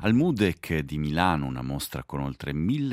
Al MUDEC di Milano, una mostra con oltre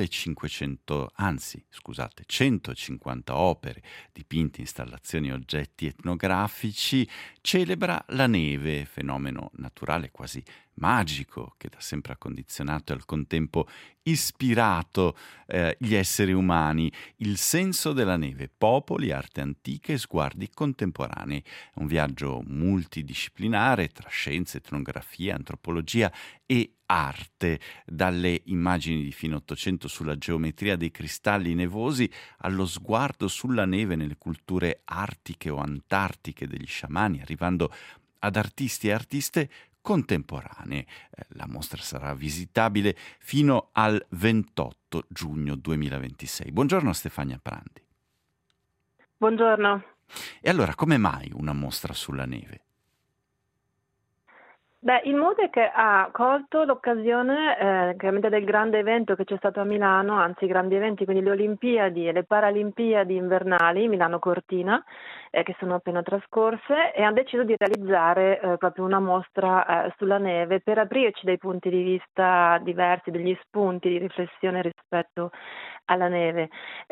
150 opere, dipinti, installazioni e oggetti etnografici, celebra la neve, fenomeno naturale quasi magico che da sempre ha condizionato e al contempo ispirato gli esseri umani. Il senso della neve, popoli, arte antica e sguardi contemporanei. È un viaggio multidisciplinare tra scienze, etnografia, antropologia e arte, dalle immagini di fine Ottocento sulla geometria dei cristalli nevosi allo sguardo sulla neve nelle culture artiche o antartiche degli sciamani, arrivando ad artisti e artiste contemporanee. La mostra sarà visitabile fino al 28 giugno 2026. Buongiorno Stefania Prandi. Buongiorno. E allora, come mai una mostra sulla neve? Il MUDEC ha colto l'occasione chiaramente del grande evento che c'è stato a Milano, anzi grandi eventi, quindi le Olimpiadi e le Paralimpiadi invernali Milano-Cortina, che sono appena trascorse, e ha deciso di realizzare proprio una mostra sulla neve per aprirci dei punti di vista diversi, degli spunti di riflessione rispetto alla neve.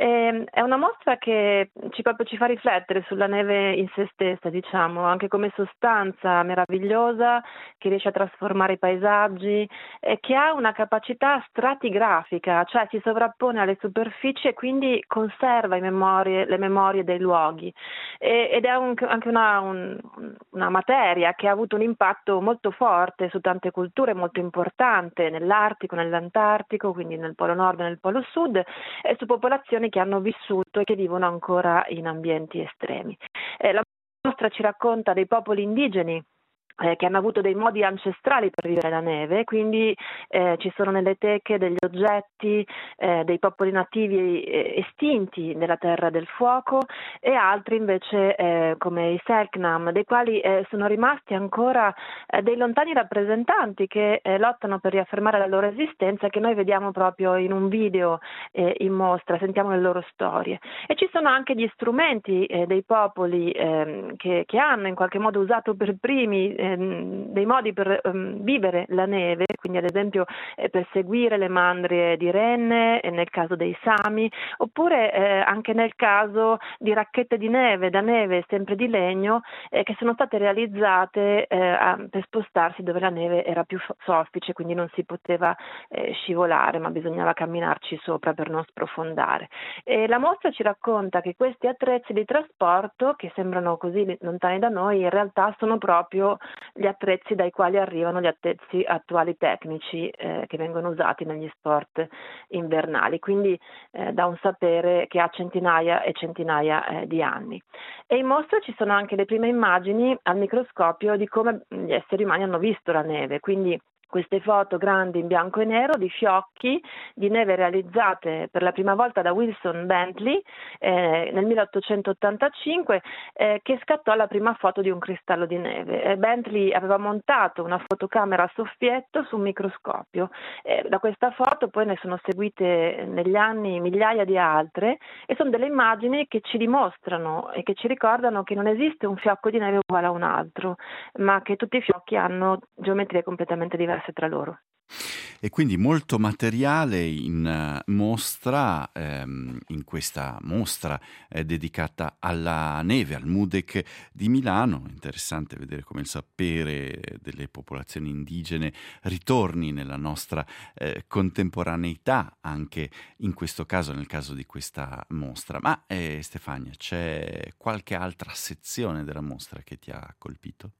È una mostra che ci fa riflettere sulla neve in se stessa, diciamo, anche come sostanza meravigliosa che riesce a trasformare i paesaggi e che ha una capacità stratigrafica, cioè si sovrappone alle superfici e quindi conserva le memorie dei luoghi. Ed è anche una materia che ha avuto un impatto molto forte su tante culture, molto importante nell'Artico, nell'Antartico, quindi nel Polo Nord e nel Polo Sud, e su popolazioni che hanno vissuto e che vivono ancora in ambienti estremi. La mostra ci racconta dei popoli indigeni che hanno avuto dei modi ancestrali per vivere la neve, quindi ci sono nelle teche degli oggetti dei popoli nativi estinti della Terra del Fuoco e altri invece come i Selknam, dei quali sono rimasti ancora dei lontani rappresentanti che lottano per riaffermare la loro esistenza, che noi vediamo proprio in un video in mostra, sentiamo le loro storie. E ci sono anche gli strumenti dei popoli che hanno in qualche modo usato per primi dei modi per vivere la neve, quindi ad esempio per seguire le mandrie di renne nel caso dei Sami, oppure anche nel caso di racchette di neve, da neve sempre di legno, che sono state realizzate per spostarsi dove la neve era più soffice, quindi non si poteva scivolare, ma bisognava camminarci sopra per non sprofondare. E la mostra ci racconta che questi attrezzi di trasporto, che sembrano così lontani da noi, in realtà sono proprio gli attrezzi dai quali arrivano gli attrezzi attuali tecnici che vengono usati negli sport invernali, quindi da un sapere che ha centinaia e centinaia di anni. E in mostra ci sono anche le prime immagini al microscopio di come gli esseri umani hanno visto la neve, quindi queste foto grandi in bianco e nero di fiocchi di neve realizzate per la prima volta da Wilson Bentley nel 1885, che scattò la prima foto di un cristallo di neve. Bentley aveva montato una fotocamera a soffietto su un microscopio. Da questa foto poi ne sono seguite negli anni migliaia di altre e sono delle immagini che ci dimostrano e che ci ricordano che non esiste un fiocco di neve uguale a un altro, ma che tutti i fiocchi hanno geometrie completamente diverse tra loro. E quindi molto materiale in mostra, in questa mostra dedicata alla neve, al MUDEC di Milano. Interessante vedere come il sapere delle popolazioni indigene ritorni nella nostra contemporaneità, anche in questo caso, nel caso di questa mostra. Ma Stefania, c'è qualche altra sezione della mostra che ti ha colpito?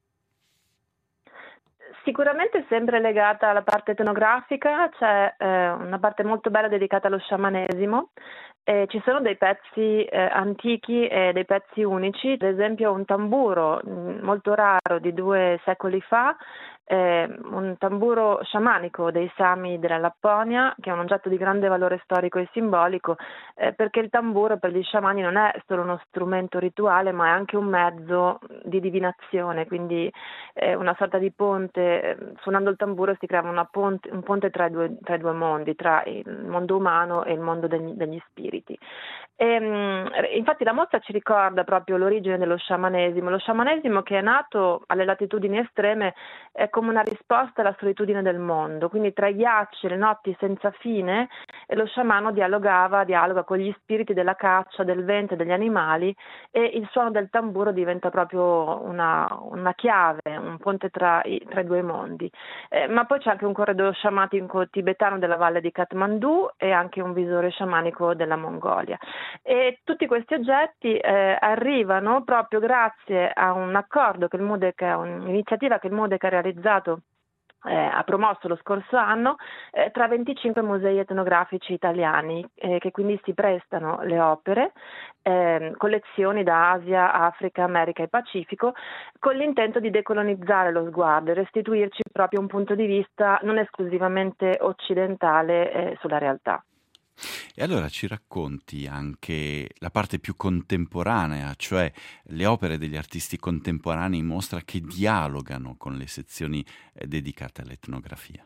Sicuramente sempre legata alla parte etnografica, c'è una parte molto bella dedicata allo sciamanesimo. Ci sono dei pezzi antichi e dei pezzi unici, ad esempio un tamburo molto raro di 2 secoli fa, un tamburo sciamanico dei Sami della Lapponia, che è un oggetto di grande valore storico e simbolico, perché il tamburo per gli sciamani non è solo uno strumento rituale, ma è anche un mezzo di divinazione, quindi una sorta di ponte. Suonando il tamburo si crea un ponte tra i due mondi, tra il mondo umano e il mondo degli spiriti. Infatti la mostra ci ricorda proprio l'origine dello sciamanesimo. Lo sciamanesimo, che è nato alle latitudini estreme, è come una risposta alla solitudine del mondo. Quindi tra i ghiacci e le notti senza fine, lo sciamano dialoga con gli spiriti della caccia, del vento e degli animali, e il suono del tamburo diventa proprio una chiave, un ponte tra i due mondi. Ma poi c'è anche un corredo sciamanico tibetano della valle di Kathmandu e anche un visore sciamanico della Mongolia. E tutti questi oggetti arrivano proprio grazie a un accordo che il MUDEC, un'iniziativa che il MUDEC ha realizzato, ha promosso lo scorso anno, tra 25 musei etnografici italiani, che quindi si prestano le opere, collezioni da Asia, Africa, America e Pacifico, con l'intento di decolonizzare lo sguardo e restituirci proprio un punto di vista non esclusivamente occidentale sulla realtà. E allora ci racconti anche la parte più contemporanea, cioè le opere degli artisti contemporanei in mostra che dialogano con le sezioni dedicate all'etnografia.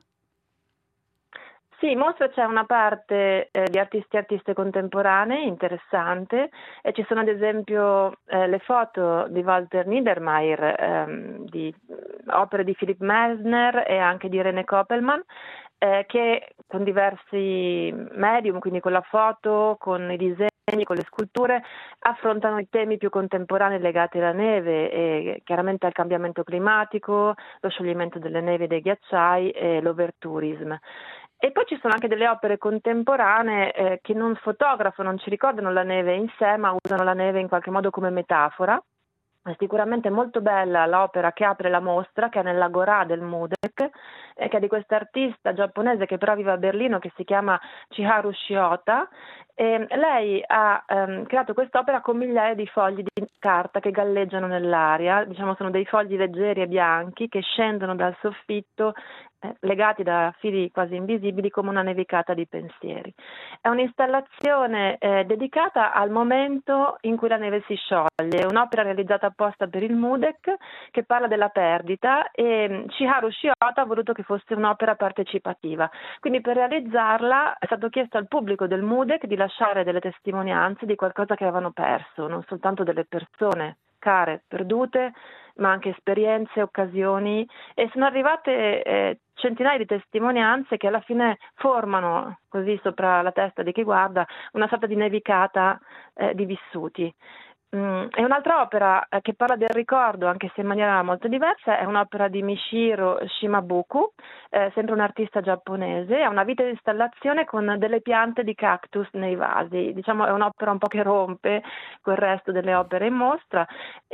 Sì, in mostra c'è una parte di artisti e artiste contemporanei interessante, e ci sono ad esempio le foto di Walter Niedermayer, di opere di Philipp Messner e anche di René Koppelmann, che con diversi medium, quindi con la foto, con i disegni, con le sculture, affrontano i temi più contemporanei legati alla neve e chiaramente al cambiamento climatico, lo scioglimento delle nevi e dei ghiacciai e l'overtourism. E poi ci sono anche delle opere contemporanee che non fotografano, non ci ricordano la neve in sé, ma usano la neve in qualche modo come metafora. È sicuramente molto bella l'opera che apre la mostra, che è nell'Agorà del MUDEC, che è di questa artista giapponese che però vive a Berlino, che si chiama Chiharu Shiota. Lei ha creato quest'opera con migliaia di fogli di carta che galleggiano nell'aria, diciamo sono dei fogli leggeri e bianchi che scendono dal soffitto, legati da fili quasi invisibili come una nevicata di pensieri. È un'installazione dedicata al momento in cui la neve si scioglie, è un'opera realizzata apposta per il MUDEC che parla della perdita, e Chiharu Shiota ha voluto che fosse un'opera partecipativa. Quindi per realizzarla è stato chiesto al pubblico del MUDEC di lasciare delle testimonianze di qualcosa che avevano perso, non soltanto delle persone care, perdute, ma anche esperienze, occasioni, e sono arrivate centinaia di testimonianze che alla fine formano, così sopra la testa di chi guarda, una sorta di nevicata di vissuti. E un'altra opera che parla del ricordo, anche se in maniera molto diversa, è un'opera di Michiro Shimabuku, sempre un artista giapponese. Ha una vita di installazione con delle piante di cactus nei vasi. Diciamo è un'opera un po' che rompe col resto delle opere in mostra.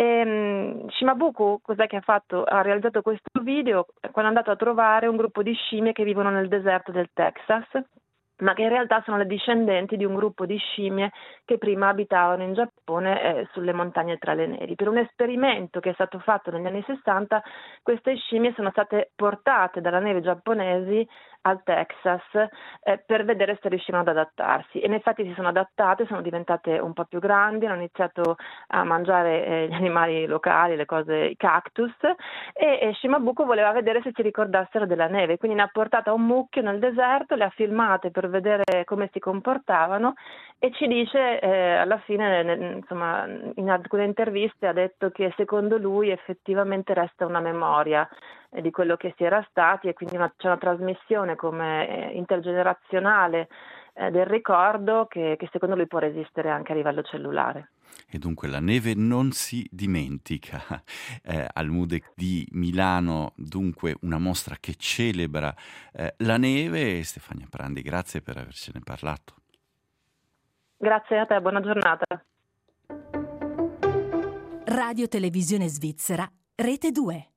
Shimabuku cos'è che ha fatto? Ha realizzato questo video quando è andato a trovare un gruppo di scimmie che vivono nel deserto del Texas, ma che in realtà sono le discendenti di un gruppo di scimmie che prima abitavano in Giappone sulle montagne tra le nevi. Per un esperimento che è stato fatto negli anni 60, queste scimmie sono state portate dalla neve giapponesi al Texas per vedere se riuscivano ad adattarsi, e in effetti si sono adattate, sono diventate un po' più grandi, hanno iniziato a mangiare gli animali locali, le cose, i cactus, e Shimabuku voleva vedere se si ricordassero della neve, quindi ne ha portata un mucchio nel deserto, le ha filmate per vedere come si comportavano, e ci dice alla fine, insomma, in alcune interviste ha detto che secondo lui effettivamente resta una memoria di quello che si era stati, e quindi c'è una trasmissione come intergenerazionale del ricordo che secondo lui può resistere anche a livello cellulare. E dunque la neve non si dimentica. Al MUDEC di Milano, dunque una mostra che celebra la neve. Stefania Prandi, grazie per avercene parlato. Grazie a te, buona giornata. Radio Televisione Svizzera, Rete 2.